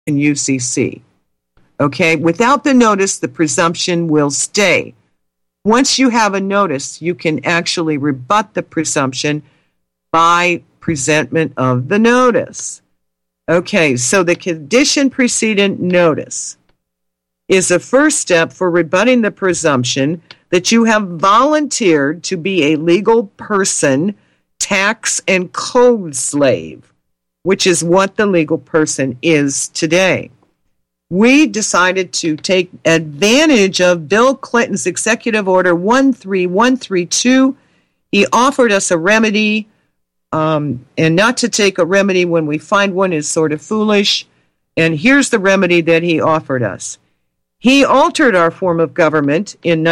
in UCC. Okay, without the notice, the presumption will stay. Once you have a notice, you can actually rebut the presumption by presentment of the notice. Okay, so the condition precedent notice is a first step for rebutting the presumption that you have volunteered to be a legal person, tax and code slave, which is what the legal person is today. We decided to take advantage of Bill Clinton's Executive Order 13132. He offered us a remedy, and not to take a remedy when we find one is sort of foolish. And here's the remedy that he offered us. He altered our form of government in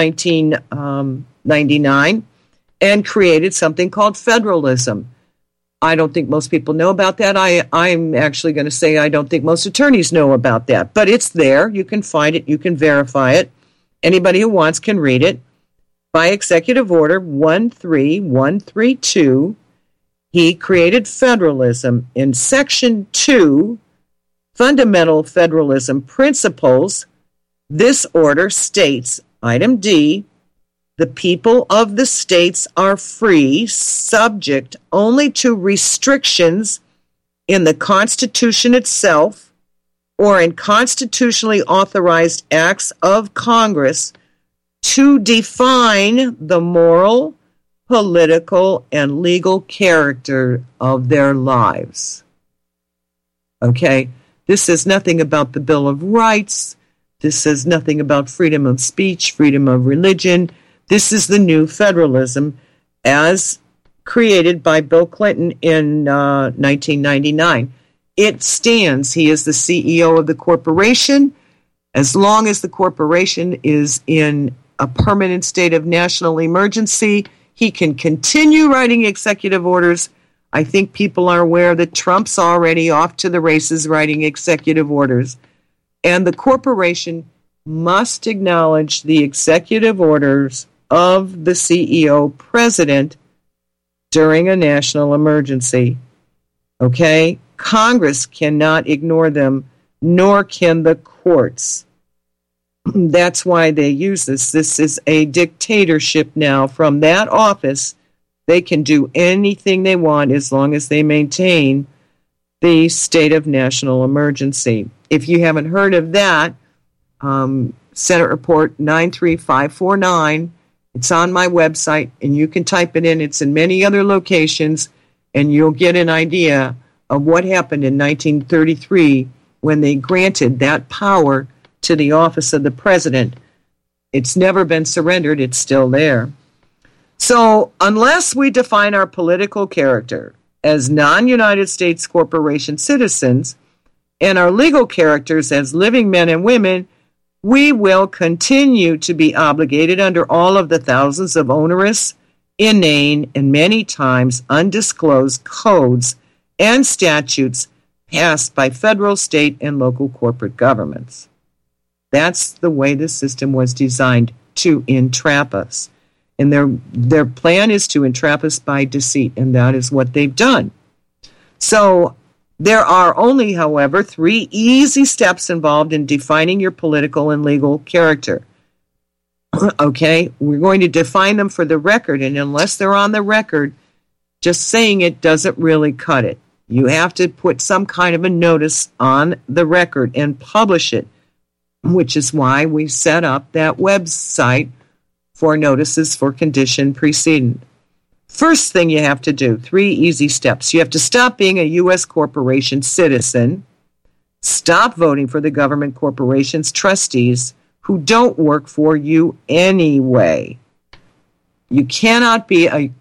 1999 and created something called federalism. I don't think most people know about that. I'm actually going to say I don't think most attorneys know about that. But it's there. You can find it. You can verify it. Anybody who wants can read it. By Executive Order 13132, he created federalism. In Section 2, Fundamental Federalism Principles, this order states, item D, the people of the states are free, subject only to restrictions in the Constitution itself or in constitutionally authorized acts of Congress to define the moral, political, and legal character of their lives. Okay, this says nothing about the Bill of Rights. This says nothing about freedom of speech, freedom of religion. This is the new federalism as created by Bill Clinton in 1999. It stands. He is the CEO of the corporation. As long as the corporation is in a permanent state of national emergency, he can continue writing executive orders. I think people are aware that Trump's already off to the races writing executive orders. And the corporation must acknowledge the executive orders of the CEO president during a national emergency. Okay? Congress cannot ignore them, nor can the courts. That's why they use this. This is a dictatorship now. From that office, they can do anything they want as long as they maintain the state of national emergency. If you haven't heard of that, Senate Report 93549, it's on my website, and you can type it in. It's in many other locations, and you'll get an idea of what happened in 1933 when they granted that power to the office of the president. It's never been surrendered. It's still there. So unless we define our political character as non-United States corporation citizens and our legal characters as living men and women, we will continue to be obligated under all of the thousands of onerous, inane, and many times undisclosed codes and statutes passed by federal, state, and local corporate governments. That's the way the system was designed to entrap us. And their plan is to entrap us by deceit, and that is what they've done. So there are only, however, 3 easy steps involved in defining your political and legal character. Okay, we're going to define them for the record, and unless they're on the record, just saying it doesn't really cut it. You have to put some kind of a notice on the record and publish it, which is why we set up that website for notices for condition precedent. First thing you have to do, 3 easy steps. You have to stop being a U.S. corporation citizen, stop voting for the government corporation's trustees who don't work for you anyway. You cannot be a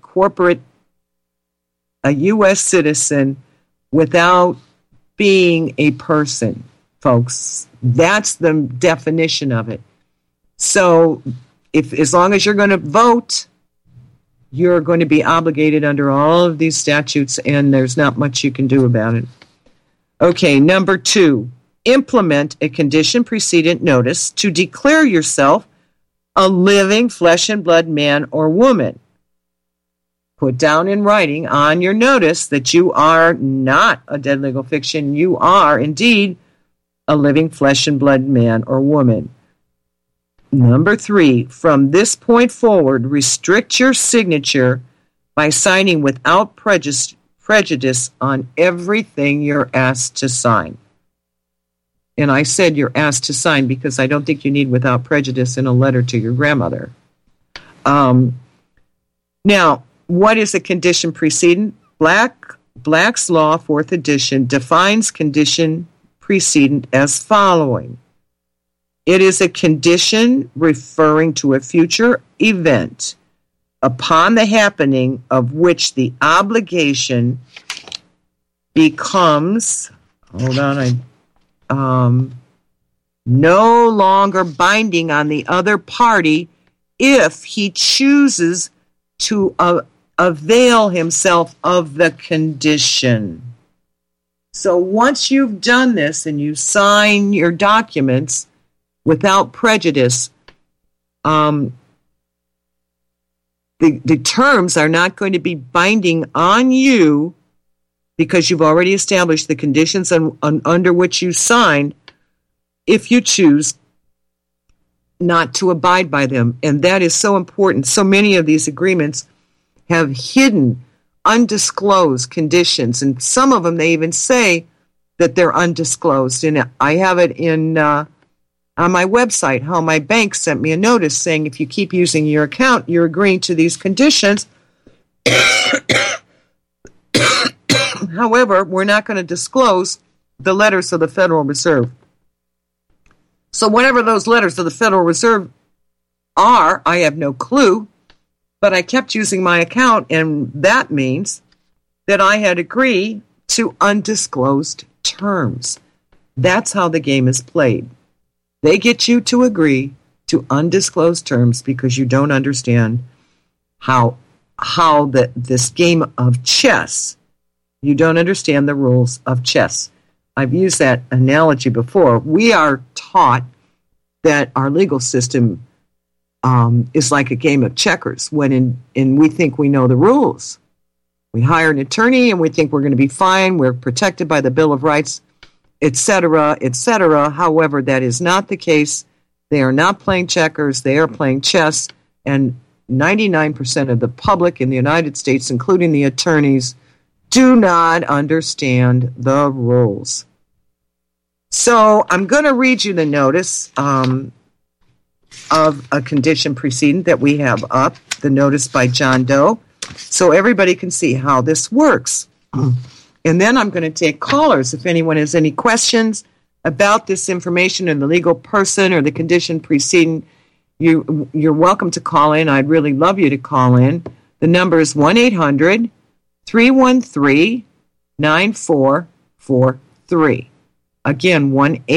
U.S. citizen without being a person, folks. That's the definition of it. So as long as you're going to vote, you're going to be obligated under all of these statutes, and there's not much you can do about it. Okay, number 2, implement a condition precedent notice to declare yourself a living flesh and blood man or woman. Put down in writing on your notice that you are not a dead legal fiction. You are indeed a living flesh and blood man or woman. Number 3, from this point forward, restrict your signature by signing without prejudice on everything you're asked to sign. And I said you're asked to sign because I don't think you need without prejudice in a letter to your grandmother. Now, what is a condition precedent? Black's Law, 4th edition, defines condition precedent as following. It is a condition referring to a future event upon the happening of which the obligation becomes, no longer binding on the other party if he chooses to avail himself of the condition. So once you've done this and you sign your documents without prejudice, the terms are not going to be binding on you because you've already established the conditions under which you signed if you choose not to abide by them. And that is so important. So many of these agreements have hidden, undisclosed conditions, and some of them they even say that they're undisclosed. And I have it on my website, how my bank sent me a notice saying if you keep using your account, you're agreeing to these conditions. However, we're not going to disclose the letters of the Federal Reserve. So whatever those letters of the Federal Reserve are, I have no clue, but I kept using my account, and that means that I had agreed to undisclosed terms. That's how the game is played. They get you to agree to undisclosed terms because you don't understand how this game of chess, you don't understand the rules of chess. I've used that analogy before. We are taught that our legal system is like a game of checkers when we think we know the rules. We hire an attorney and we think we're going to be fine. We're protected by the Bill of Rights, etc., etc. However, that is not the case. They are not playing checkers. They are playing chess. And 99% of the public in the United States, including the attorneys, do not understand the rules. So I'm going to read you the notice of a condition precedent that we have up, the notice by John Doe, so everybody can see how this works. And then I'm going to take callers if anyone has any questions about this information and the legal person or the condition precedent. You're welcome to call in. I'd really love you to call in. The number is 1-800-313-9443. Again,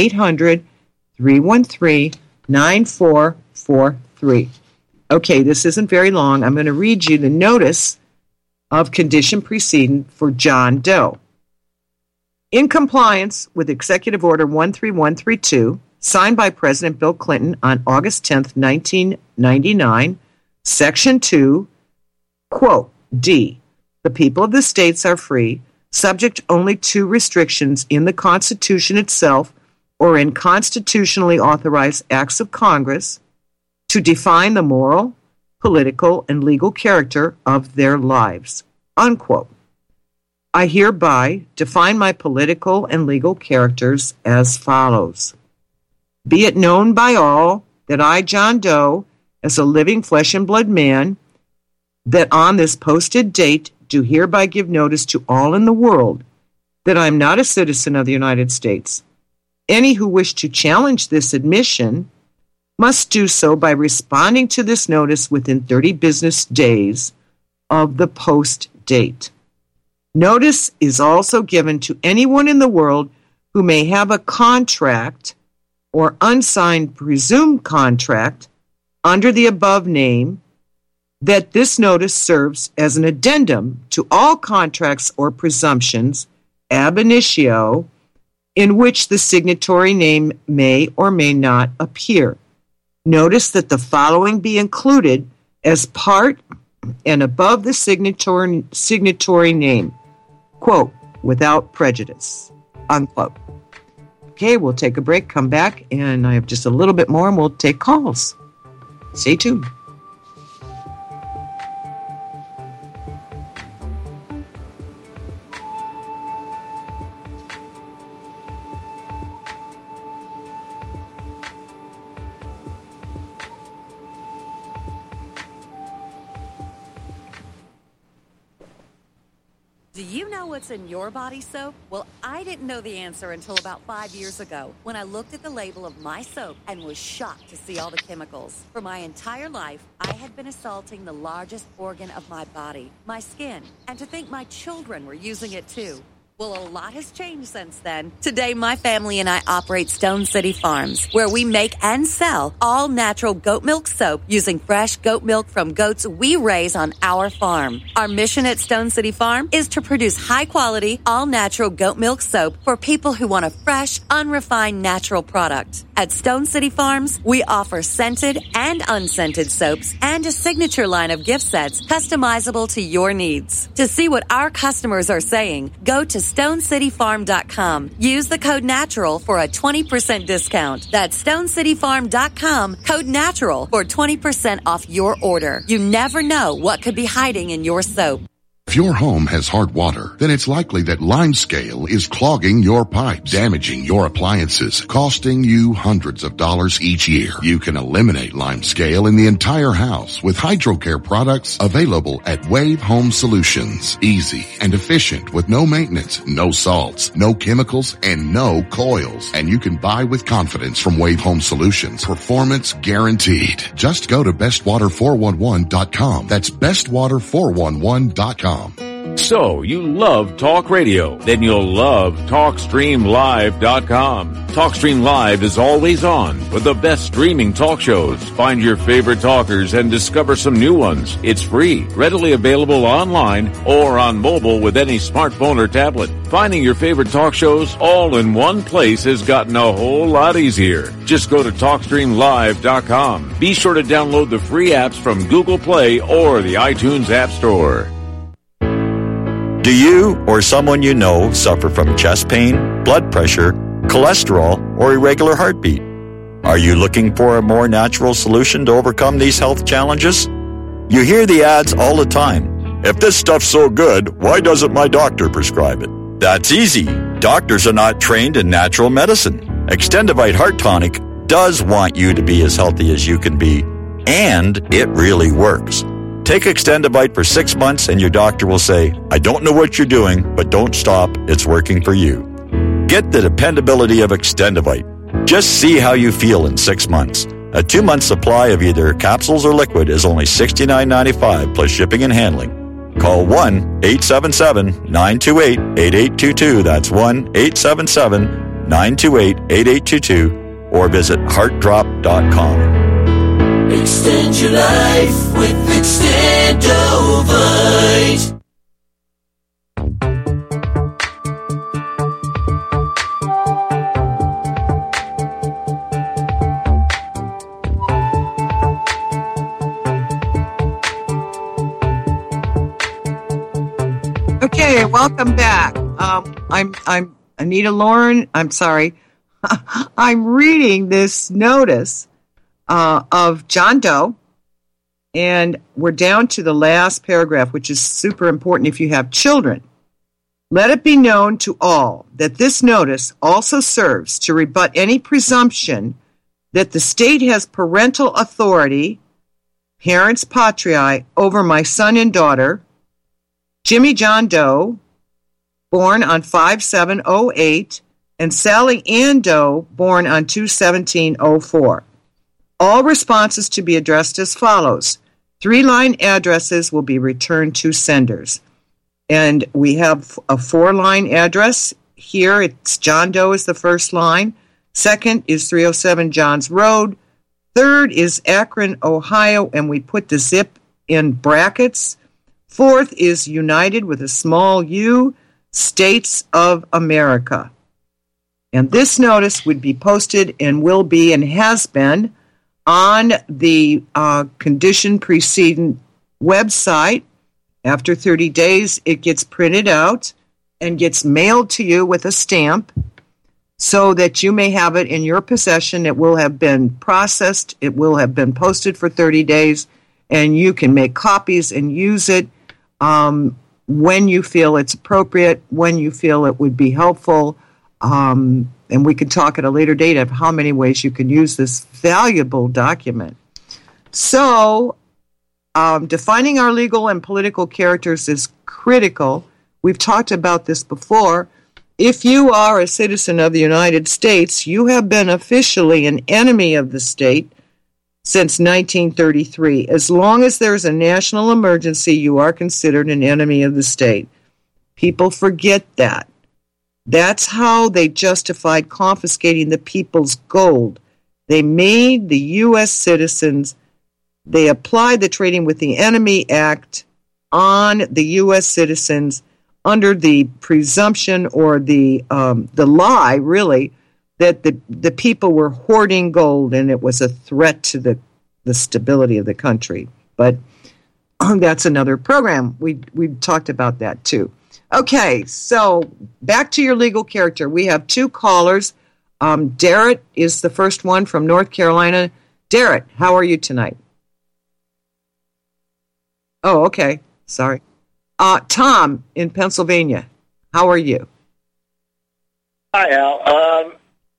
1-800-313-9443. Okay, this isn't very long. I'm going to read you the notice of condition precedent for John Doe. In compliance with Executive Order 13132, signed by President Bill Clinton on August 10th, 1999, Section 2, quote, D, the people of the states are free, subject only to restrictions in the Constitution itself or in constitutionally authorized acts of Congress, to define the moral, political, and legal character of their lives, unquote. I hereby define my political and legal characters as follows. Be it known by all that I, John Doe, as a living flesh and blood man, that on this posted date do hereby give notice to all in the world that I am not a citizen of the United States. Any who wish to challenge this admission must do so by responding to this notice within 30 business days of the post date. Notice is also given to anyone in the world who may have a contract or unsigned presumed contract under the above name, that this notice serves as an addendum to all contracts or presumptions ab initio in which the signatory name may or may not appear. Notice that the following be included as part and above the signatory name, quote, without prejudice, unquote. Okay, we'll take a break, come back, and I have just a little bit more, and we'll take calls. Stay tuned. Do you know what's in your body soap? Well, I didn't know the answer until about 5 years ago when I looked at the label of my soap and was shocked to see all the chemicals. For my entire life, I had been assaulting the largest organ of my body, my skin, and to think my children were using it too. Well, a lot has changed since then. Today, my family and I operate Stone City Farms, where we make and sell all-natural goat milk soap using fresh goat milk from goats we raise on our farm. Our mission at Stone City Farm is to produce high-quality, all-natural goat milk soap for people who want a fresh, unrefined, natural product. At Stone City Farms, we offer scented and unscented soaps and a signature line of gift sets customizable to your needs. To see what our customers are saying, go to StoneCityFarm.com. Use the code NATURAL for a 20% discount. That's StoneCityFarm.com, code NATURAL for 20% off your order. You never know what could be hiding in your soap. If your home has hard water, then it's likely that limescale is clogging your pipes, damaging your appliances, costing you hundreds of dollars each year. You can eliminate limescale in the entire house with HydroCare products available at Wave Home Solutions. Easy and efficient with no maintenance, no salts, no chemicals, and no coils. And you can buy with confidence from Wave Home Solutions. Performance guaranteed. Just go to bestwater411.com. That's bestwater411.com. So, you love talk radio? Then you'll love TalkStreamLive.com. TalkStream Live is always on with the best streaming talk shows. Find your favorite talkers and discover some new ones. It's free, readily available online or on mobile with any smartphone or tablet. Finding your favorite talk shows all in one place has gotten a whole lot easier. Just go to TalkStreamLive.com. Be sure to download the free apps from Google Play or the iTunes App Store. Do you or someone you know suffer from chest pain, blood pressure, cholesterol, or irregular heartbeat? Are you looking for a more natural solution to overcome these health challenges? You hear the ads all the time. If this stuff's so good, why doesn't my doctor prescribe it? That's easy. Doctors are not trained in natural medicine. Extendivite Heart Tonic does want you to be as healthy as you can be, and it really works. Take Extendivite for 6 months and your doctor will say, I don't know what you're doing, but don't stop. It's working for you. Get the dependability of Extendivite. Just see how you feel in 6 months. A 2-month supply of either capsules or liquid is only $69.95 plus shipping and handling. Call 1-877-928-8822. That's 1-877-928-8822 or visit heartdrop.com. Extend your life with Extendovite. Okay, welcome back. I'm Anita Lauren. I'm sorry. I'm reading this notice of John Doe, and we're down to the last paragraph, which is super important if you have children. Let it be known to all that this notice also serves to rebut any presumption that the state has parental authority, parents patriae, over my son and daughter, Jimmy John Doe, born on 5/7/08, and Sally Ann Doe, born on 2/17/04. All responses to be addressed as follows. 3-line addresses will be returned to senders. And we have a 4-line address here. It's John Doe is the first line. Second is 307 Johns Road. Third is Akron, Ohio, and we put the zip in brackets. Fourth is United with a small u, States of America. And this notice would be posted and will be and has been on the condition precedent website. After 30 days, it gets printed out and gets mailed to you with a stamp. so that you may have it in your possession. It will have been processed. It will have been posted for 30 days, and you can make copies and use it when you feel it's appropriate, when you feel it would be helpful. And we can talk at a later date of how many ways you can use this valuable document. So, defining our legal and political characters is critical. We've talked about this before. If you are a citizen of the United States, you have been officially an enemy of the state since 1933. As long as there's a national emergency, you are considered an enemy of the state. People forget that. That's how they justified confiscating the people's gold. They made the U.S. citizens, they applied the Trading with the Enemy Act on the U.S. citizens under the presumption or the lie, really, that the people were hoarding gold and it was a threat to the stability of the country. But that's another program. We talked about that too. Okay, so back to your legal character. We have two callers. Darrett is the first one from North Carolina. Darrett, how are you tonight? Oh, okay. Sorry. Tom in Pennsylvania, how are you? Hi, Al.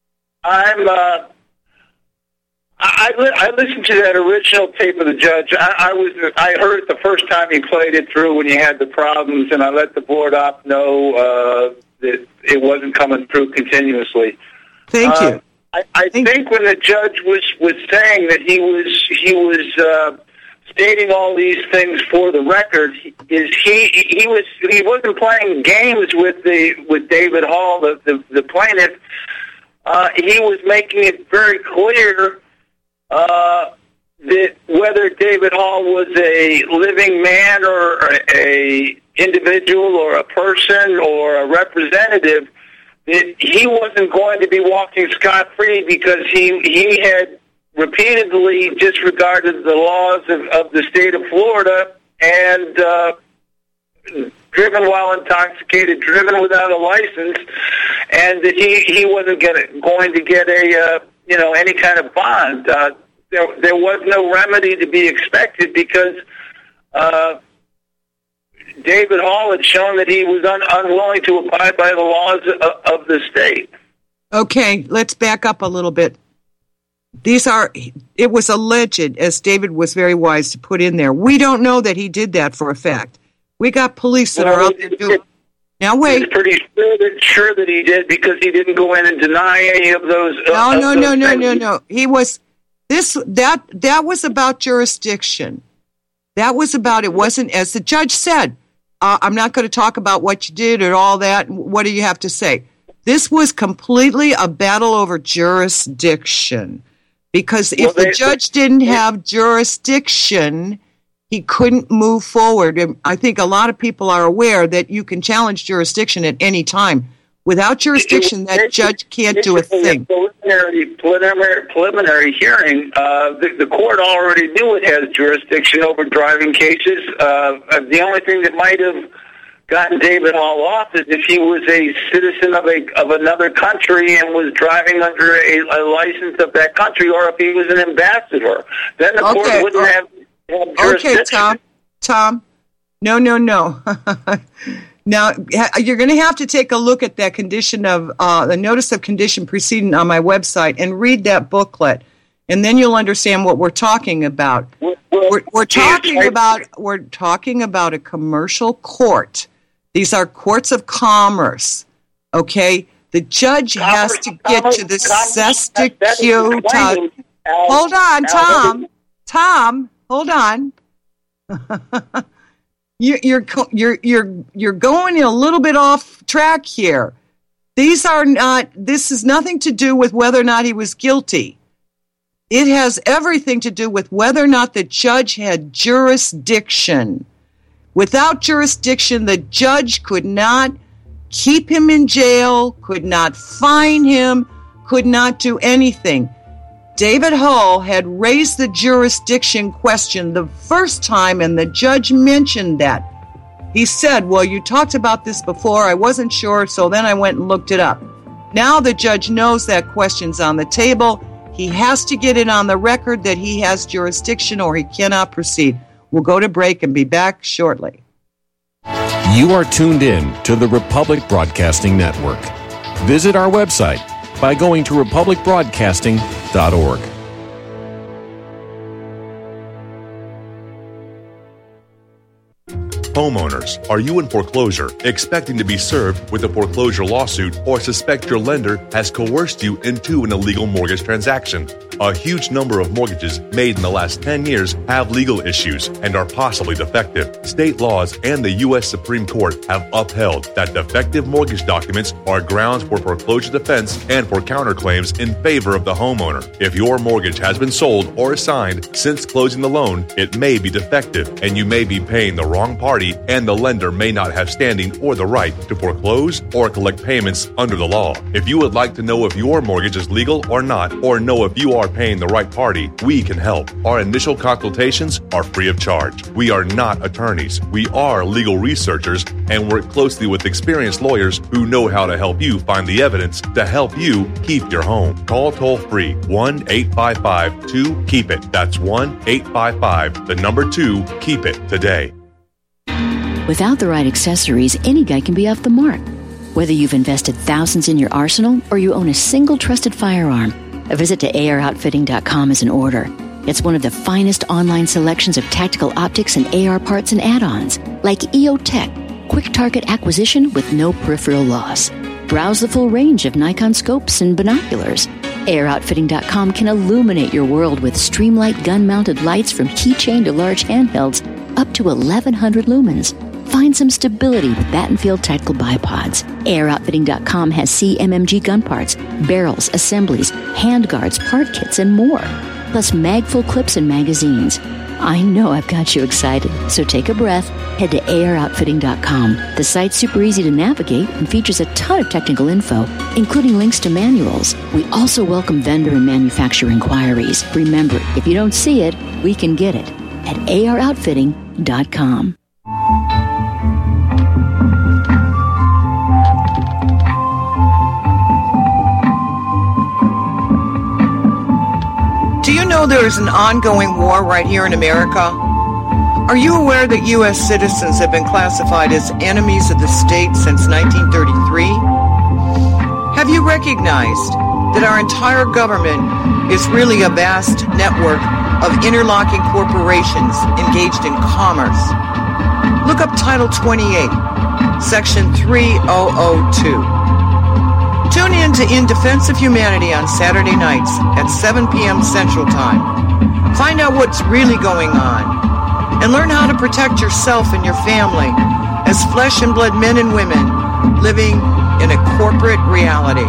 I listened to that original tape of the judge. I heard it the first time he played it through when he had the problems, and I let the board op know that it wasn't coming through continuously. Thank you. I think when the judge was saying that he was stating all these things for the record, he wasn't playing games with David Hall, the plaintiff. He was making it very clear that whether David Hall was a living man or a individual or a person or a representative, that he wasn't going to be walking scot-free because he had repeatedly disregarded the laws of the state of Florida and driven while intoxicated, driven without a license, and that he wasn't going to get any kind of bond. There was no remedy to be expected because David Hall had shown that he was unwilling to abide by the laws of the state. Okay, let's back up a little bit. It was alleged, as David was very wise to put in there. We don't know that he did that for a fact. We got police that are out there doing. Now wait. He's pretty sure that he did because he didn't go in and deny any of those. No. He was that was about jurisdiction. That was about, it wasn't, as the judge said, I'm not going to talk about what you did or all that. What do you have to say? This was completely a battle over jurisdiction. Because if the judge didn't have jurisdiction, he couldn't move forward. And I think a lot of people are aware that you can challenge jurisdiction at any time. Without jurisdiction, that judge can't do a thing. Preliminary hearing, the court already knew it has jurisdiction over driving cases. The only thing that might have gotten David Hall off is if he was a citizen of another country and was driving under a license of that country, or if he was an ambassador. Then the court wouldn't have jurisdiction. Okay, Tom. No. Now, you're going to have to take a look at that condition of the notice of condition preceding on my website and read that booklet, and then you'll understand what we're talking about. We're talking about a commercial court. These are courts of commerce. Okay, the judge has to get to the sestacute. Hold on, Tom. Tom, hold on. You're going a little bit off track here. This is nothing to do with whether or not he was guilty. It has everything to do with whether or not the judge had jurisdiction. Without jurisdiction, the judge could not keep him in jail, could not fine him, could not do anything. David Hall had raised the jurisdiction question the first time, and the judge mentioned that. He said, well, you talked about this before. I wasn't sure, so then I went and looked it up. Now the judge knows that question's on the table. He has to get it on the record that he has jurisdiction or he cannot proceed. We'll go to break and be back shortly. You are tuned in to the Republic Broadcasting Network. Visit our website by going to republicbroadcasting.org. Homeowners, are you in foreclosure, expecting to be served with a foreclosure lawsuit, or suspect your lender has coerced you into an illegal mortgage transaction? A huge number of mortgages made in the last 10 years have legal issues and are possibly defective. State laws and the U.S. Supreme Court have upheld that defective mortgage documents are grounds for foreclosure defense and for counterclaims in favor of the homeowner. If your mortgage has been sold or assigned since closing the loan, it may be defective and you may be paying the wrong party, and the lender may not have standing or the right to foreclose or collect payments under the law. If you would like to know if your mortgage is legal or not, or know if you are paying the right party, we can help. Our initial consultations are free of charge. We are not attorneys. We are legal researchers and work closely with experienced lawyers who know how to help you find the evidence to help you keep your home. Call toll-free 1-855-2-KEEP-IT. That's 1-855-2-KEEP-IT today. Without the right accessories, any guy can be off the mark. Whether you've invested thousands in your arsenal or you own a single trusted firearm, a visit to AROutfitting.com is in order. It's one of the finest online selections of tactical optics and AR parts and add-ons, like EOTech, quick target acquisition with no peripheral loss. Browse the full range of Nikon scopes and binoculars. AROutfitting.com can illuminate your world with Streamlight gun-mounted lights from keychain to large handhelds up to 1,100 lumens. Find some stability with Battenfield Tactical Bipods. AirOutfitting.com has CMMG gun parts, barrels, assemblies, handguards, part kits, and more. Plus mag-full clips and magazines. I know I've got you excited, so take a breath. Head to AirOutfitting.com. The site's super easy to navigate and features a ton of technical info, including links to manuals. We also welcome vendor and manufacturer inquiries. Remember, if you don't see it, we can get it at AirOutfitting.com. Do you know there is an ongoing war right here in America? Are you aware that U.S. citizens have been classified as enemies of the state since 1933? Have you recognized that our entire government is really a vast network of interlocking corporations engaged in commerce? Look up Title 28, Section 3002. Tune in to In Defense of Humanity on Saturday nights at 7 p.m. Central Time. Find out what's really going on and learn how to protect yourself and your family as flesh and blood men and women living in a corporate reality.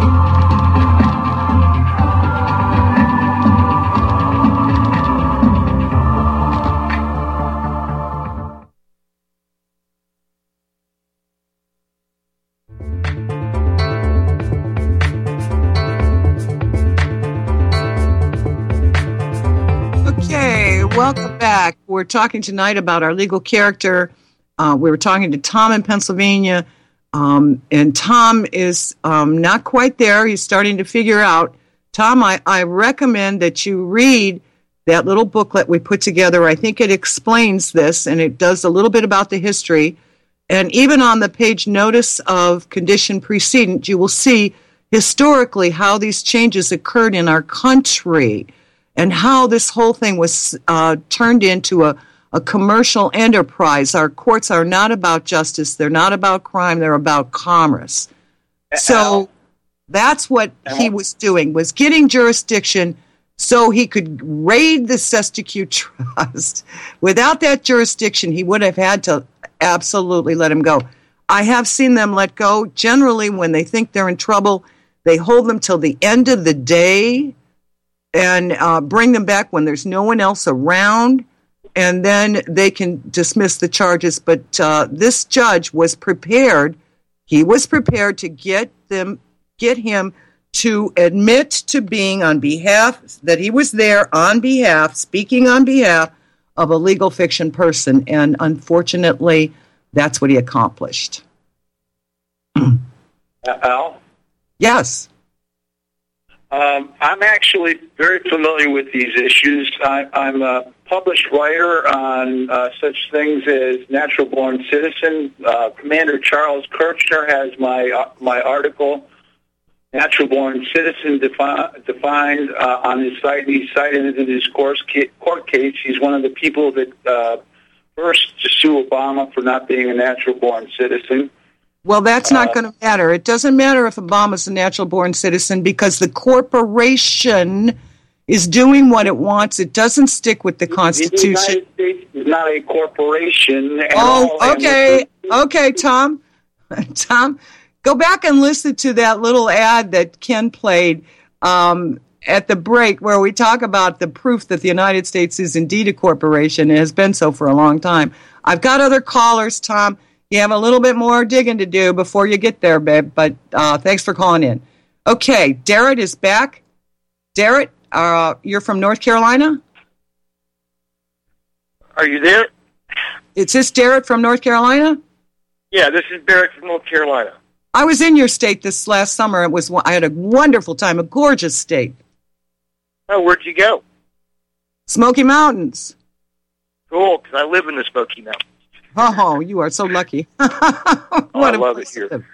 Welcome back. We're talking tonight about our legal character. We were talking to Tom in Pennsylvania, and Tom is not quite there. He's starting to figure out. Tom, I recommend that you read that little booklet we put together. I think it explains this, and it does a little bit about the history. And even on the page Notice of Condition Precedent, you will see historically how these changes occurred in our country, and how this whole thing was turned into a commercial enterprise. Our courts are not about justice. They're not about crime. They're about commerce. So that's what he was doing, was getting jurisdiction so he could raid the Sestacute Trust. Without that jurisdiction, he would have had to absolutely let him go. I have seen them let go. Generally, when they think they're in trouble, they hold them till the end of the day and bring them back when there's no one else around, and then they can dismiss the charges. But this judge was prepared. He was prepared to get him to admit to being on behalf, that he was there on behalf, speaking on behalf of a legal fiction person. And unfortunately, that's what he accomplished. Al? Yes. I'm actually very familiar with these issues. I'm a published writer on such things as natural-born citizen. Commander Charles Kirchner has my article, Natural-Born Citizen Defined, on his site. He cited it in his court case. He's one of the people that first to sue Obama for not being a natural-born citizen. Well, that's not going to matter. It doesn't matter if Obama's a natural-born citizen because the corporation is doing what it wants. It doesn't stick with the Constitution. The United States is not a corporation. Okay, Tom. Tom, go back and listen to that little ad that Ken played at the break where we talk about the proof that the United States is indeed a corporation. It has been so for a long time. I've got other callers, Tom. You have a little bit more digging to do before you get there, babe, but thanks for calling in. Okay, Darrett is back. Darrett, you're from North Carolina? Are you there? Is this Darrett from North Carolina? Yeah, this is Barrett from North Carolina. I was in your state this last summer. I had a wonderful time, a gorgeous state. Oh, where'd you go? Smoky Mountains. Cool, because I live in the Smoky Mountains. Oh, you are so lucky. I love it here.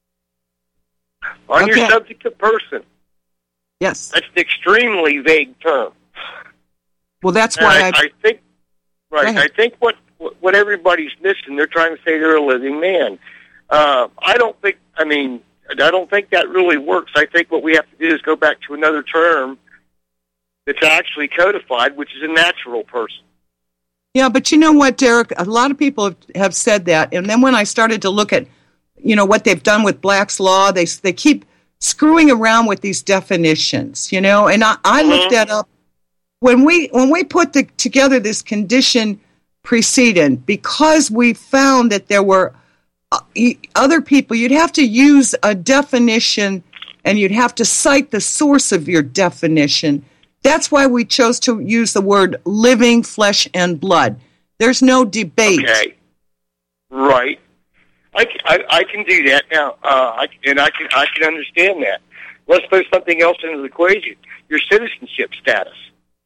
On your subject of person. Yes. That's an extremely vague term. Well, that's why I think, right, I think what everybody's missing, they're trying to say they're a living man. I don't think that really works. I think what we have to do is go back to another term that's actually codified, which is a natural person. Yeah, but you know what, Derek? A lot of people have said that, and then when I started to look at, what they've done with Black's Law, they keep screwing around with these definitions, and I looked that up. When we put together this condition precedent, because we found that there were other people, you'd have to use a definition, and you'd have to cite the source of your definition. That's why we chose to use the word living flesh and blood. There's no debate. Okay. Right. I can do that now. I can understand that. Let's throw something else into the equation. Your citizenship status.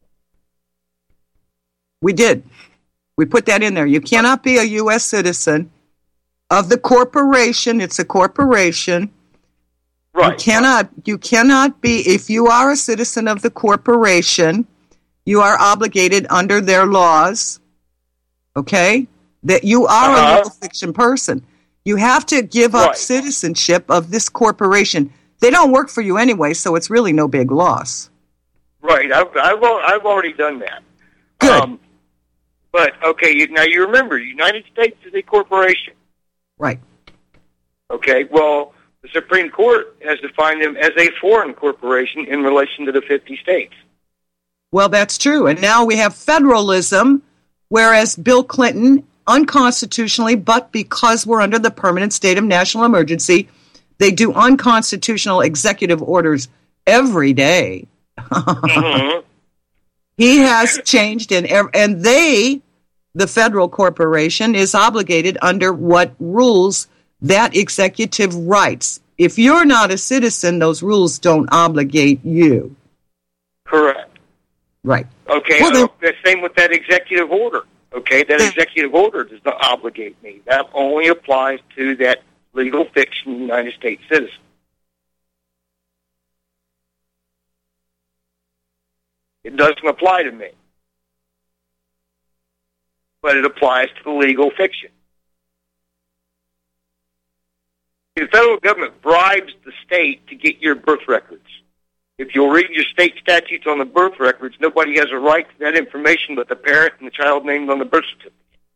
We did. We put that in there. You cannot be a U.S. citizen of the corporation. It's a corporation. Right. You cannot be, if you are a citizen of the corporation, you are obligated under their laws, okay, that you are a legal fiction person. You have to give up citizenship of this corporation. They don't work for you anyway, so it's really no big loss. Right. I've already done that. Good. But, okay, now you remember, United States is a corporation. Right. Okay, well, the Supreme Court has defined them as a foreign corporation in relation to the 50 states. Well, that's true. And now we have federalism, whereas Bill Clinton, unconstitutionally, but because we're under the permanent state of national emergency, they do unconstitutional executive orders every day. Mm-hmm. He has changed, and the federal corporation, is obligated under what rules that executive writes. If you're not a citizen, those rules don't obligate you. Correct. Right. Okay, well, the same with that executive order. Okay, that executive order does not obligate me. That only applies to that legal fiction United States citizen. It doesn't apply to me. But it applies to the legal fiction. The federal government bribes the state to get your birth records. If you'll read your state statutes on the birth records, nobody has a right to that information but the parent and the child named on the birth certificate.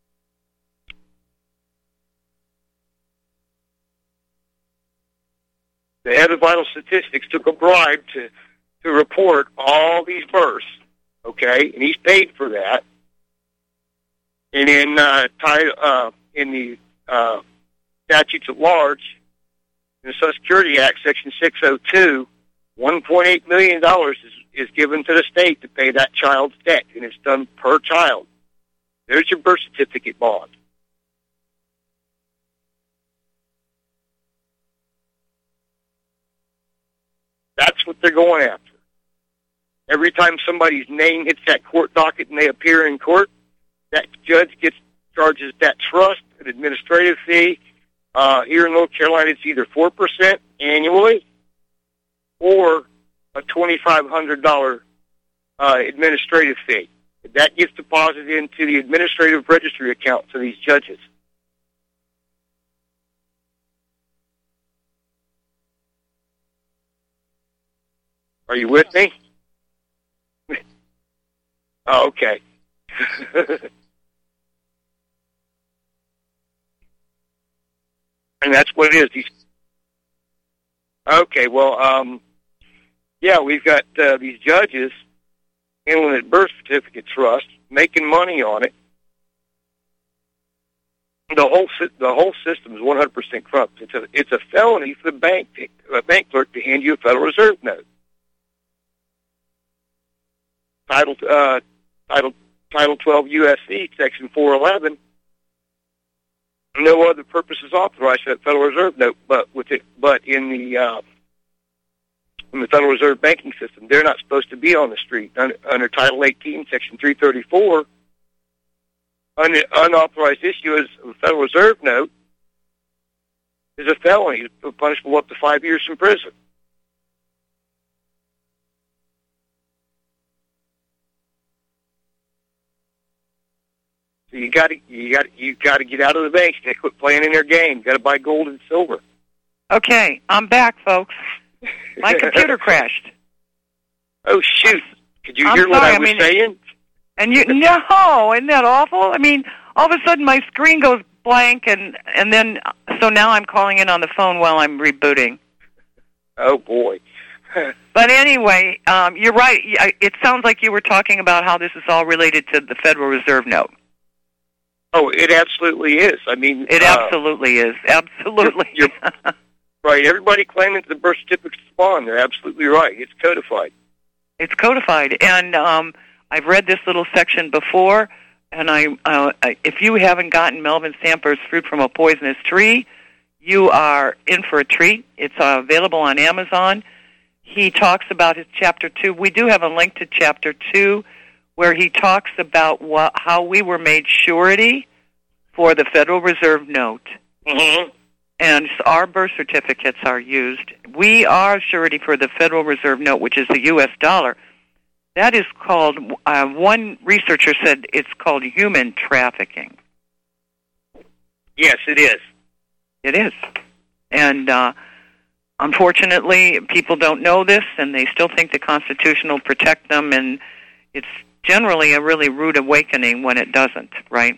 The head of Vital Statistics took a bribe to report all these births, okay, and he's paid for that. And in the statutes at large, in the Social Security Act, Section 602, $1.8 million is given to the state to pay that child's debt, and it's done per child. There's your birth certificate bond. That's what they're going after. Every time somebody's name hits that court docket and they appear in court, that judge charges that trust an administrative fee. Here in North Carolina, it's either 4% annually or a $2,500 administrative fee. That gets deposited into the administrative registry account for these judges. Are you with me? Oh, okay. And that's what it is. Okay, well, yeah, we've got these judges handling a birth certificate trust, making money on it. The whole system is 100% corrupt. It's a felony for the bank clerk to hand you a Federal Reserve note. Title 12 U.S.C. Section 411. No other purpose is authorized for that Federal Reserve note, but in the Federal Reserve banking system, they're not supposed to be on the street. Under Title 18, Section 334, unauthorized issue of a Federal Reserve note is a felony, punishable up to 5 years in prison. So you got to get out of the banks. You got to quit playing in their game. You got to buy gold and silver. Okay, I'm back, folks. My computer crashed. Oh shoot! Could you hear what I was saying? And no, isn't that awful? I mean, all of a sudden my screen goes blank, and then so now I'm calling in on the phone while I'm rebooting. Oh boy. But anyway, you're right. It sounds like you were talking about how this is all related to the Federal Reserve note. Oh, it absolutely is. I mean, it absolutely is. Absolutely. You're right. Everybody claiming the birth certificate's spawn. They're absolutely right. It's codified. It's codified, and I've read this little section before. And if you haven't gotten Melvin Stamper's Fruit from a Poisonous Tree, you are in for a treat. It's available on Amazon. He talks about his Chapter 2. We do have a link to Chapter 2 where he talks about how we were made surety for the Federal Reserve note. Mm-hmm. And our birth certificates are used. We are surety for the Federal Reserve note, which is the U.S. dollar. That is called, one researcher said it's called human trafficking. Yes, it is. It is. And unfortunately, people don't know this, and they still think the Constitution will protect them, and it's generally a really rude awakening when it doesn't, right?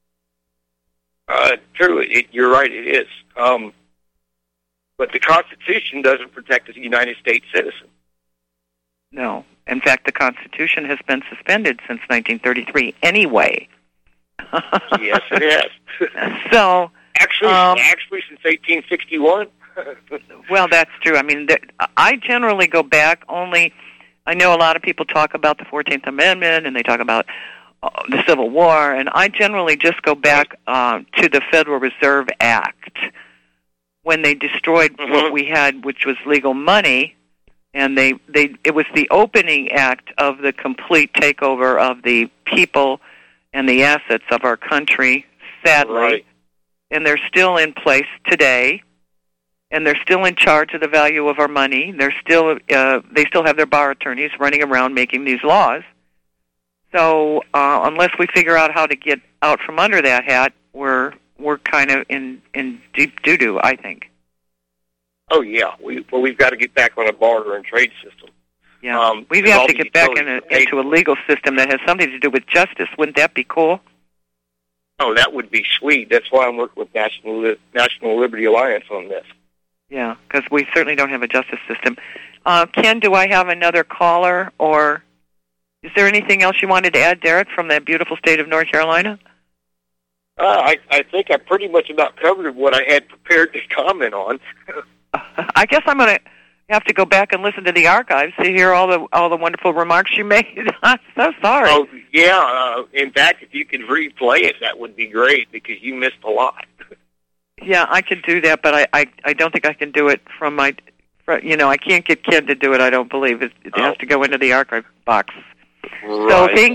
True, you're right, it is. But the Constitution doesn't protect a United States citizen. No. In fact, the Constitution has been suspended since 1933 anyway. Yes, it has. So actually, since 1861. Well, that's true. I mean, I generally go back only. I know a lot of people talk about the 14th Amendment and they talk about the Civil War, and I generally just go back to the Federal Reserve Act when they destroyed what we had, which was legal money. And it was the opening act of the complete takeover of the people and the assets of our country, sadly. Right. And they're still in place today, and they're still in charge of the value of our money. They still have their bar attorneys running around making these laws. So unless we figure out how to get out from under that hat, we're kind of in deep doo-doo, I think. Oh, yeah. We've got to get back on a barter and trade system. Yeah, we have to get back into a legal system that has something to do with justice. Wouldn't that be cool? Oh, that would be sweet. That's why I'm working with National Liberty Alliance on this. Yeah, because we certainly don't have a justice system. Ken, do I have another caller, or is there anything else you wanted to add, Derek, from that beautiful state of North Carolina? I think I pretty much about covered what I had prepared to comment on. I guess I'm going to have to go back and listen to the archives to hear all the wonderful remarks you made. I'm so sorry. Oh, yeah. In fact, if you could replay it, that would be great, because you missed a lot. Yeah, I could do that, but I don't think I can do it from I can't get Ken to do it. I don't believe it. It has to go into the archive box. Right.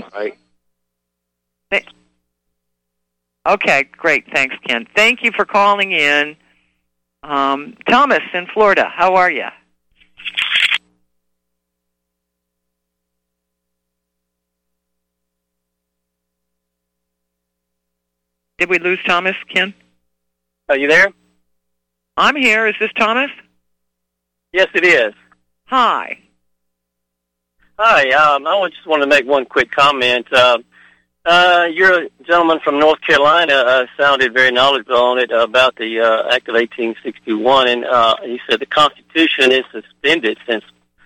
Okay, great. Thanks, Ken. Thank you for calling in. Thomas in Florida, how are you? Did we lose Thomas, Ken? Are you there? I'm here. Is this Thomas? Yes, it is. Hi. Hi. I just want to make one quick comment. You're a gentleman from North Carolina. Sounded very knowledgeable on it about the Act of 1861, and he said the Constitution is suspended since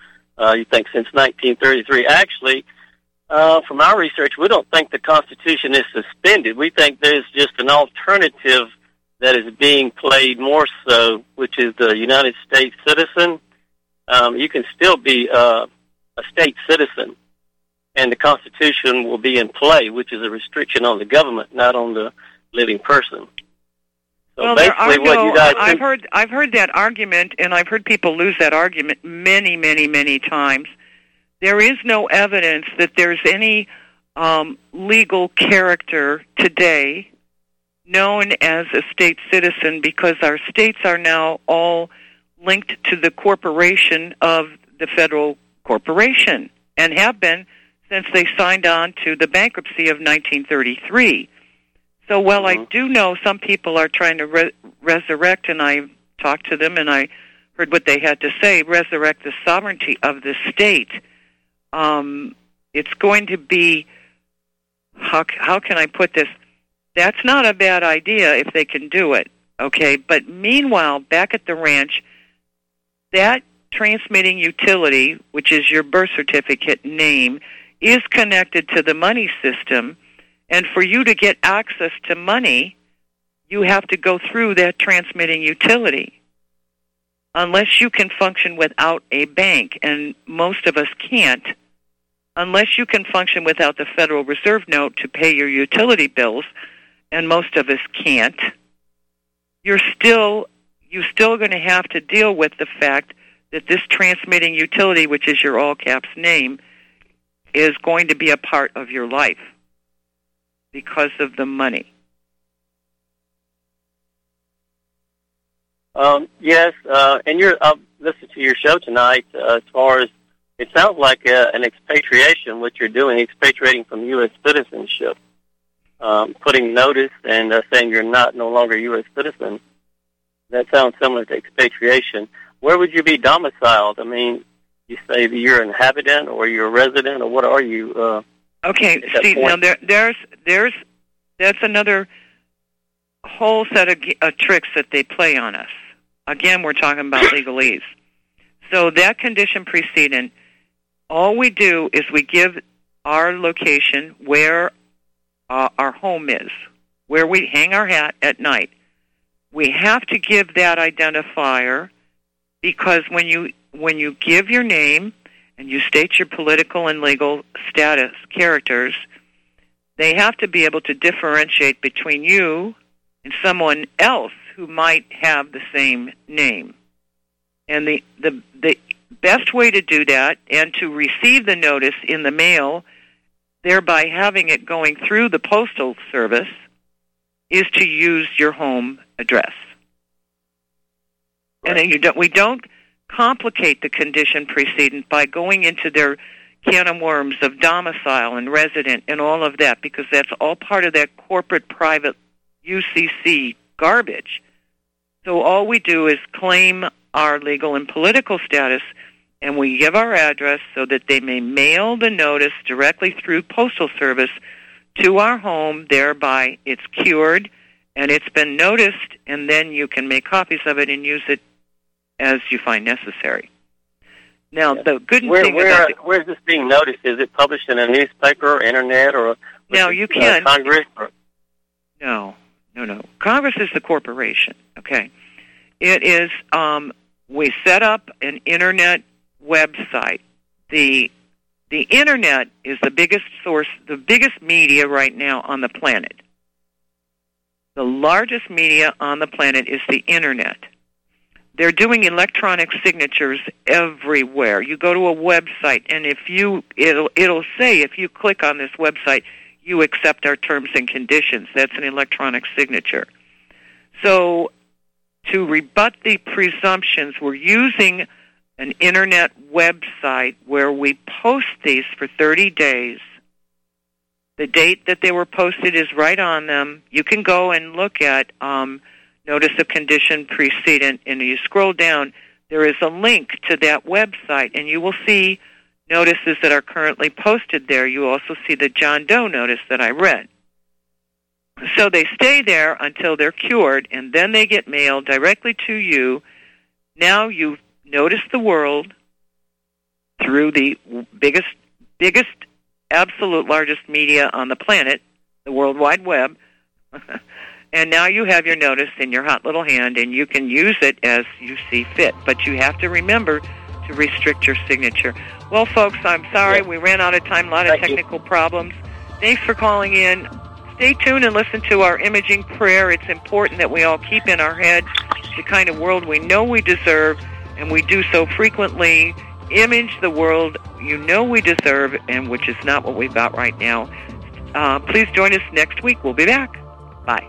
1933. Actually, from our research, we don't think the Constitution is suspended. We think there's just an alternative that is being played more so, which is the United States citizen. You can still be a state citizen, and the Constitution will be in play, which is a restriction on the government, not on the living person. So well, basically, what you guys I've heard that argument, and I've heard people lose that argument many, many, many times. There is no evidence that there's any legal character today known as a state citizen, because our states are now all linked to the corporation of the federal corporation, and have been since they signed on to the bankruptcy of 1933. So while I do know some people are trying to resurrect, and I talked to them and I heard what they had to say, resurrect the sovereignty of the state, it's going to be, how can I put this? That's not a bad idea if they can do it, okay? But meanwhile, back at the ranch, that transmitting utility, which is your birth certificate name, is connected to the money system, and for you to get access to money, you have to go through that transmitting utility. Unless you can function without a bank, and most of us can't, unless you can function without the Federal Reserve note to pay your utility bills, and most of us can't, you're still going to have to deal with the fact that this transmitting utility, which is your all caps name, is going to be a part of your life because of the money. Yes, and I've listened to your show tonight. As far as it sounds like an expatriation, what you're doing, expatriating from U.S. citizenship, putting notice and saying you're no longer a U.S. citizen. That sounds similar to expatriation. Where would you be domiciled? I mean, you say that you're an inhabitant or you're a resident, or what are you? Okay, Steve. Now that's another whole set of tricks that they play on us. Again, we're talking about legalese. So that condition precedent, all we do is we give our location where our home is, where we hang our hat at night. We have to give that identifier, because when you give your name and you state your political and legal status characters, they have to be able to differentiate between you and someone else who might have the same name. And the best way to do that, and to receive the notice in the mail, thereby having it going through the postal service, is to use your home address. Right. And then we don't complicate the condition precedent by going into their can of worms of domicile and resident and all of that, because that's all part of that corporate private UCC garbage. So all we do is claim our legal and political status, and we give our address so that they may mail the notice directly through postal service to our home. Thereby it's cured and it's been noticed, and then you can make copies of it and use it as you find necessary. Now, the good thing about where is this being noticed? Is it published in a newspaper or internet or you can Congress? Or? No. Congress is the corporation. Okay, it is. We set up an internet website. The internet is the biggest source, the biggest media right now on the planet. The largest media on the planet is the internet. they're doing electronic signatures everywhere. You go to a website, and it'll say, if you click on this website, you accept our terms and conditions. That's an electronic signature. So to rebut the presumptions, we're using an internet website where we post these for 30 days. The date that they were posted is right on them. You can go and look at notice of condition precedent, and you scroll down, there is a link to that website, and you will see notices that are currently posted there. You also see the John Doe notice that I read. So they stay there until they're cured, and then they get mailed directly to you. Now you've noticed the world through the biggest, absolute largest media on the planet, the World Wide Web. And now you have your notice in your hot little hand, and you can use it as you see fit. But you have to remember to restrict your signature. Well, folks, I'm sorry. We ran out of time, a lot of technical problems. Thanks for calling in. Stay tuned and listen to our imaging prayer. It's important that we all keep in our heads the kind of world we know we deserve, and we do so frequently. Image the world you know we deserve, and which is not what we've got right now. Please join us next week. We'll be back. Bye.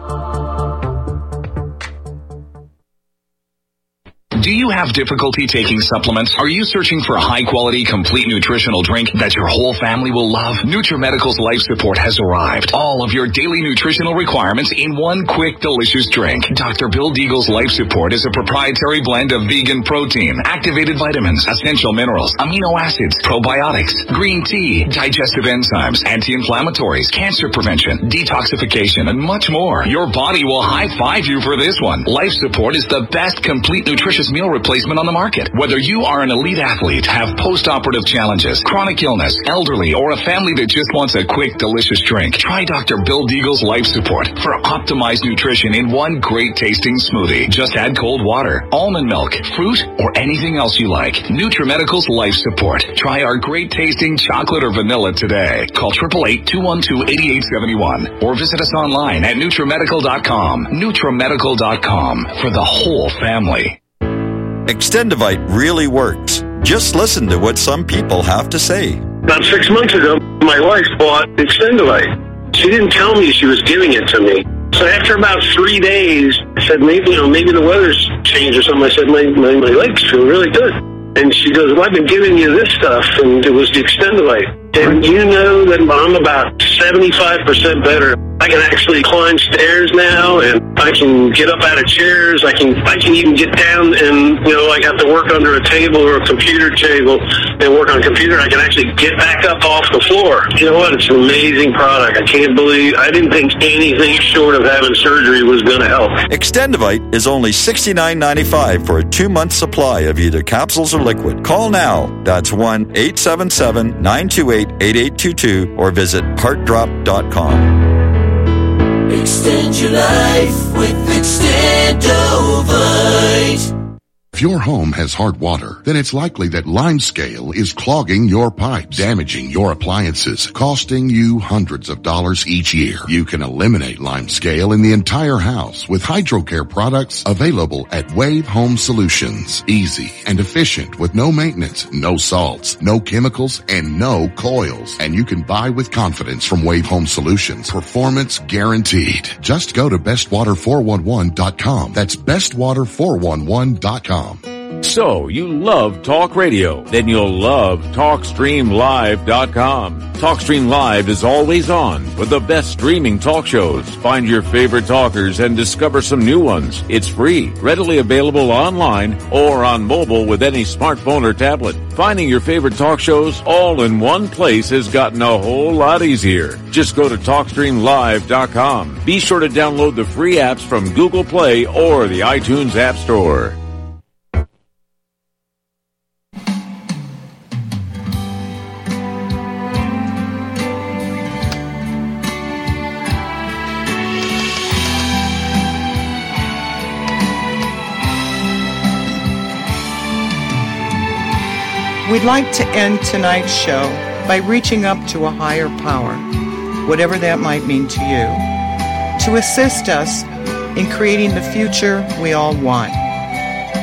Do you have difficulty taking supplements? Are you searching for a high-quality, complete nutritional drink that your whole family will love? NutriMedical's Life Support has arrived. All of your daily nutritional requirements in one quick, delicious drink. Dr. Bill Deagle's Life Support is a proprietary blend of vegan protein, activated vitamins, essential minerals, amino acids, probiotics, green tea, digestive enzymes, anti-inflammatories, cancer prevention, detoxification, and much more. Your body will high-five you for this one. Life Support is the best complete nutritious meal replacement on the market. Whether you are an elite athlete, have post-operative challenges, chronic illness, elderly, or a family that just wants a quick, delicious drink, try Dr. Bill Deagle's Life Support for optimized nutrition in one great-tasting smoothie. Just add cold water, almond milk, fruit, or anything else you like. NutriMedical's Life Support. Try our great-tasting chocolate or vanilla today. Call 888-212-8871 or visit us online at NutriMedical.com. NutriMedical.com for the whole family. Extendivite really works. Just listen to what some people have to say. About 6 months ago, my wife bought Extendivite. She didn't tell me she was giving it to me. So after about 3 days, I said, maybe the weather's changed or something. I said, my legs feel really good. And she goes, well, I've been giving you this stuff, and it was the Extendivite. And you know that I'm about 75% better. I can actually climb stairs now, and I can get up out of chairs. I can even get down and, I have to work under a table or a computer table and work on a computer. I can actually get back up off the floor. You know what? It's an amazing product. I didn't think anything short of having surgery was going to help. Extendivite is only $69.95 for a 2-month supply of either capsules or liquid. Call now. That's 1-877-928-8822 or visit heartdrop.com. Extend your life with Extendovite. If your home has hard water, then it's likely that limescale is clogging your pipes, damaging your appliances, costing you hundreds of dollars each year. You can eliminate limescale in the entire house with HydroCare products available at Wave Home Solutions. Easy and efficient with no maintenance, no salts, no chemicals, and no coils. And you can buy with confidence from Wave Home Solutions. Performance guaranteed. Just go to bestwater411.com. That's bestwater411.com. So, you love talk radio? Then you'll love TalkStreamLive.com. TalkStream Live is always on with the best streaming talk shows. Find your favorite talkers and discover some new ones. It's free, readily available online or on mobile with any smartphone or tablet. Finding your favorite talk shows all in one place has gotten a whole lot easier. Just go to TalkStreamLive.com. Be sure to download the free apps from Google Play or the iTunes App Store. We'd like to end tonight's show by reaching up to a higher power, whatever that might mean to you, to assist us in creating the future we all want.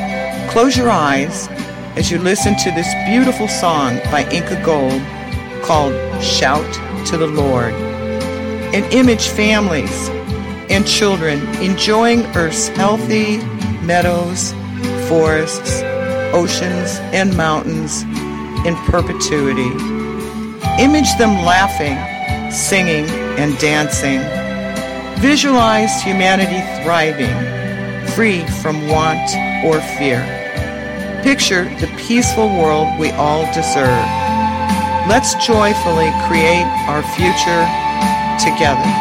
Close your eyes as you listen to this beautiful song by Inca Gold called Shout to the Lord, and image families and children enjoying Earth's healthy meadows, forests, oceans, and mountains in perpetuity. Image them laughing, singing, and dancing. Visualize humanity thriving, free from want or fear. Picture the peaceful world we all deserve. Let's joyfully create our future together.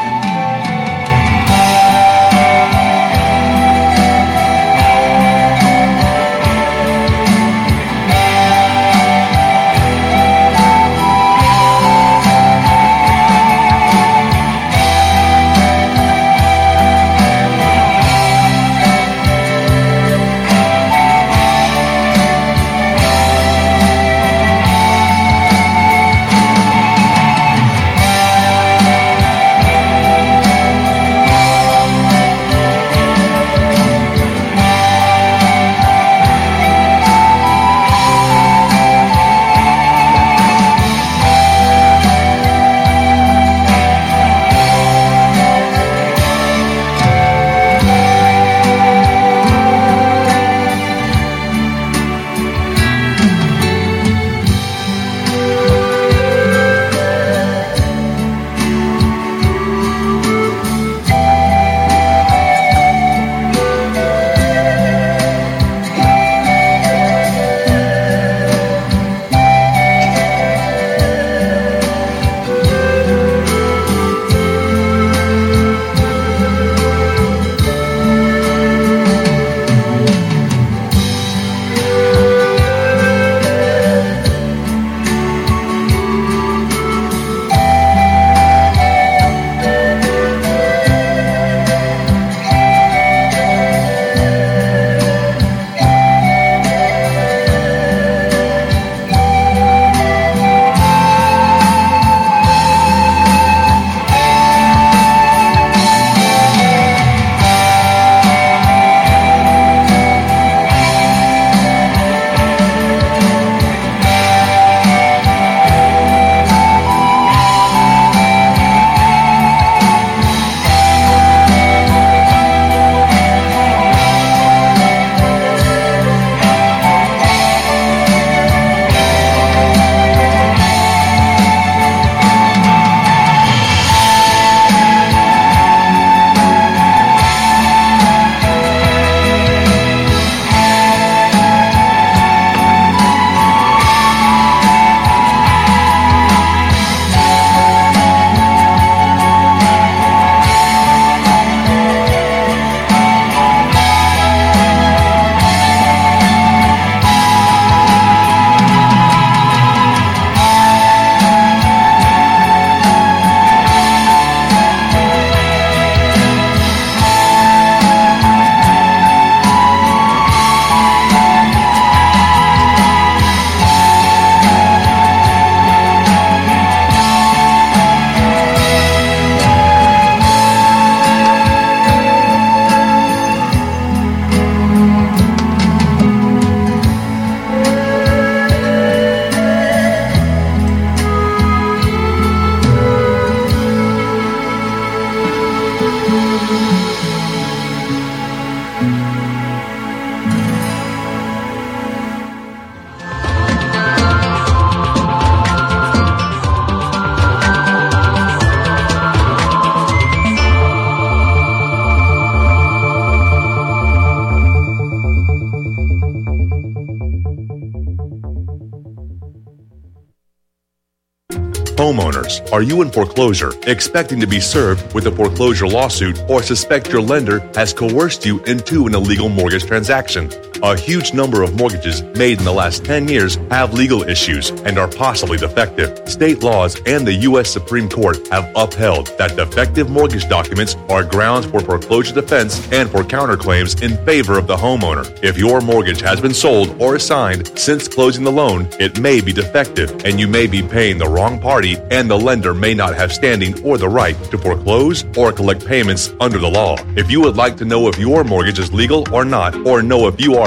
Homeowners, are you in foreclosure, expecting to be served with a foreclosure lawsuit, or suspect your lender has coerced you into an illegal mortgage transaction? A huge number of mortgages made in the last 10 years have legal issues and are possibly defective. State laws and the U.S. Supreme Court have upheld that defective mortgage documents are grounds for foreclosure defense and for counterclaims in favor of the homeowner. If your mortgage has been sold or assigned since closing the loan, it may be defective and you may be paying the wrong party, and the lender may not have standing or the right to foreclose or collect payments under the law. If you would like to know if your mortgage is legal or not, or know if you are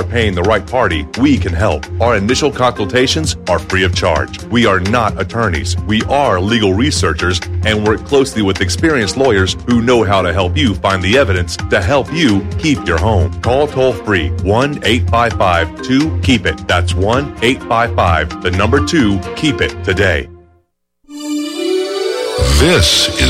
are paying the right party, we can help. Our initial consultations are free of charge. We are not attorneys. We are legal researchers and work closely with experienced lawyers who know how to help you find the evidence to help you keep your home. Call toll-free 1-855-2-KEEP-IT. That's 1-855-2-KEEP-IT today. This is